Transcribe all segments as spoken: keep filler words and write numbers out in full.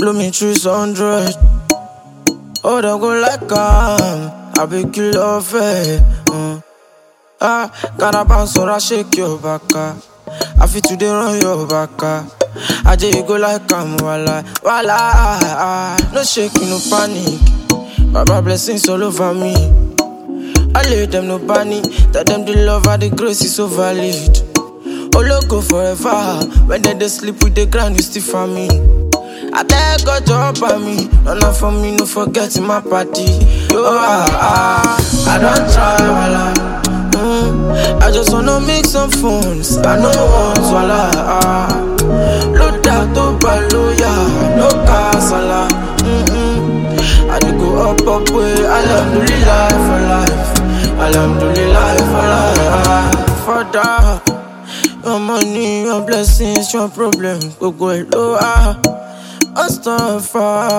Blow me through hundred. Oh, don't go like um, I be kill off it. Mm. Ah, gotta bounce or I shake your back. ah. I feel today run your back. ah. I just go like I'm wala, wala. ah. No shaking, no panic. Baba blessings all over me. I lay them no bunny. Tell them the love and the grace is so valid. Olo go forever. When they, they sleep with the ground, you still for me. I beg God to help me. No, not for me, no forgetting my party. Yo, ah, ah, I don't try, wala. Mm, I just wanna make some phones. I know once, wala. Ah, load that to Baloya, no casala. Mm-mm. I do go up, up, way. Alhamdulillah for life. Alhamdulillah for life. For that, your money, your blessings, your problem. Go go low, ah. Mustafa,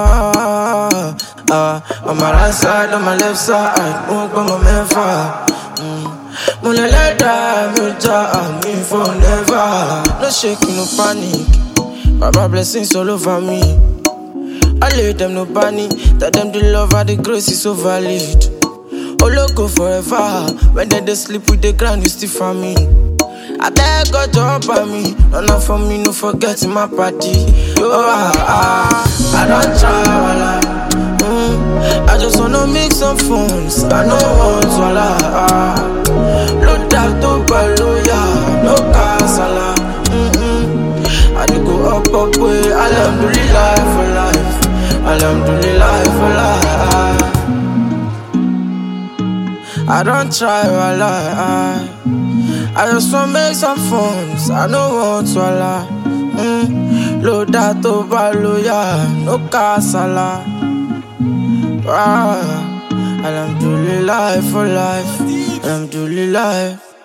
ah, on my right side, on my left side, won't go my mefa. Mona leda, muta, me for never. No shaking, no panic. Baba blessings all over me. I lay them no bunny. Tell them the love and the grace is so valid. Olo go forever. When they, they sleep with the ground, you still for me. I beg God to help me. No, not for me, no forgetting my party. Yo, ah, ah, I don't try, wala. Mm, I just wanna make some phones. I know once, wala. Ah, load that to Baloya, no casala. Mm-mm. I do go up, up, way. Alhamdulillah for life. Alhamdulillah for life. I don't try, wala. Ah. I just wanna make some phones. I know want to la. Mm. Load that to Baloya, no casala. Ah, Alhamdulillah for life. Alhamdulillah.